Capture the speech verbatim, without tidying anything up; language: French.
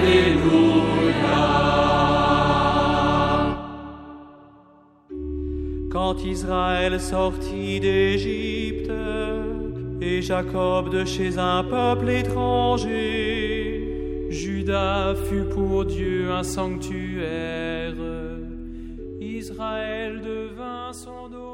Quand Israël sortit d'Égypte, et Jacob de chez un peuple étranger, Juda fut pour Dieu un sanctuaire, Israël devint son domaine.